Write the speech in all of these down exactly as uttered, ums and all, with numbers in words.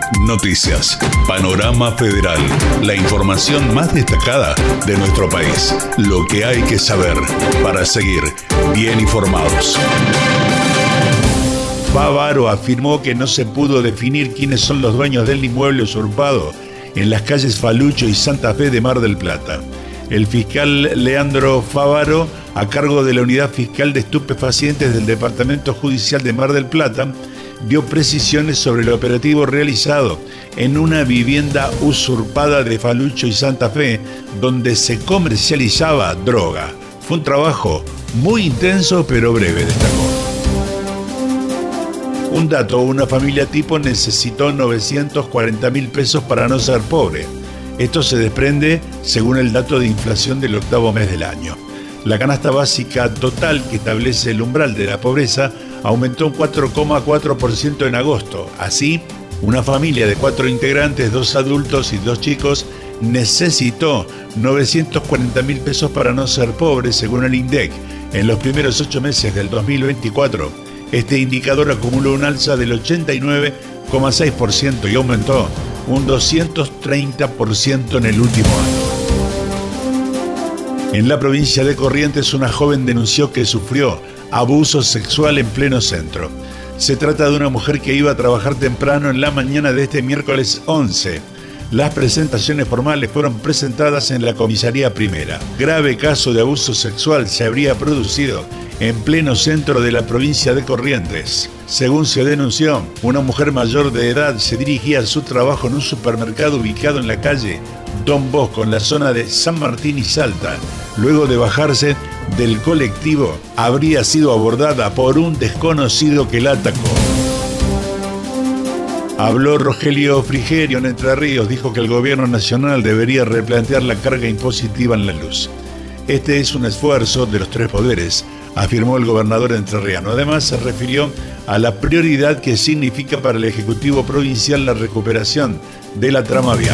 Noticias. Panorama Federal. La información más destacada de nuestro país. Lo que hay que saber para seguir bien informados. Favaro afirmó que no se pudo definir quiénes son los dueños del inmueble usurpado en las calles Falucho y Santa Fe de Mar del Plata. El fiscal Leandro Favaro, a cargo de la Unidad Fiscal de Estupefacientes del Departamento Judicial de Mar del Plata, dio precisiones sobre el operativo realizado en una vivienda usurpada de Falucho y Santa Fe, donde se comercializaba droga. Fue un trabajo muy intenso pero breve, destacó. Un dato, una familia tipo necesitó novecientos cuarenta mil pesos para no ser pobre. Esto se desprende según el dato de inflación del octavo mes del año. La canasta básica total que establece el umbral de la pobreza aumentó un cuatro coma cuatro por ciento en agosto. Así, una familia de cuatro integrantes, dos adultos y dos chicos, necesitó novecientos cuarenta mil pesos para no ser pobre, según el INDEC. En los primeros ocho meses del dos mil veinticuatro, este indicador acumuló un alza del ochenta y nueve coma seis por ciento y aumentó un doscientos treinta por ciento en el último año. En la provincia de Corrientes, una joven denunció que sufrió abuso sexual en pleno centro. Se trata de una mujer que iba a trabajar temprano en la mañana de este miércoles once. Las presentaciones formales fueron presentadas en la comisaría primera. Grave caso de abuso sexual se habría producido en pleno centro de la provincia de Corrientes. Según se denunció, una mujer mayor de edad se dirigía a su trabajo en un supermercado ubicado en la calle Don Bosco, en la zona de San Martín y Salta. Luego de bajarse del colectivo, habría sido abordada por un desconocido que la atacó. Habló Rogelio Frigerio en Entre Ríos, dijo que el gobierno nacional debería replantear la carga impositiva en la luz. Este es un esfuerzo de los tres poderes, afirmó el gobernador entrerriano. Además, se refirió a la prioridad que significa para el Ejecutivo Provincial la recuperación de la trama vial.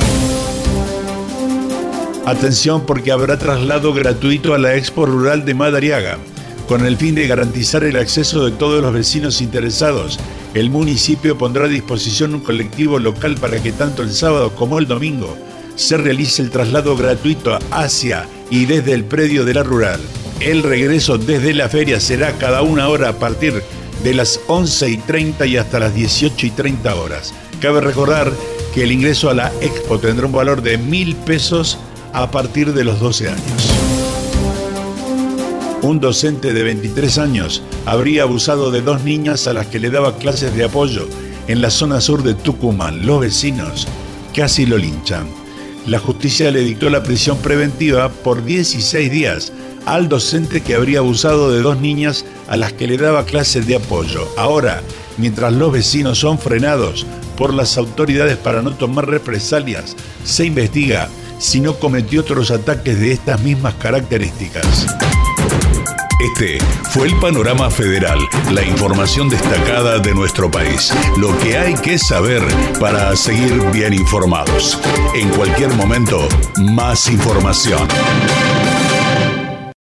Atención, porque habrá traslado gratuito a la Expo Rural de Madariaga. Con el fin de garantizar el acceso de todos los vecinos interesados, el municipio pondrá a disposición un colectivo local para que tanto el sábado como el domingo se realice el traslado gratuito hacia y desde el predio de la Rural. El regreso desde la feria será cada una hora a partir de las once y treinta y hasta las dieciocho y treinta horas. Cabe recordar que el ingreso a la Expo tendrá un valor de mil pesos a partir de los doce años. Un docente de veintitrés años habría abusado de dos niñas a las que le daba clases de apoyo en la zona sur de Tucumán. Los vecinos casi lo linchan. La justicia le dictó la prisión preventiva por dieciséis días al docente que habría abusado de dos niñas a las que le daba clases de apoyo. Ahora, mientras los vecinos son frenados por las autoridades para no tomar represalias, se investiga si no cometió otros ataques de estas mismas características. Este fue el Panorama Federal, la información destacada de nuestro país. Lo que hay que saber para seguir bien informados. En cualquier momento, más información.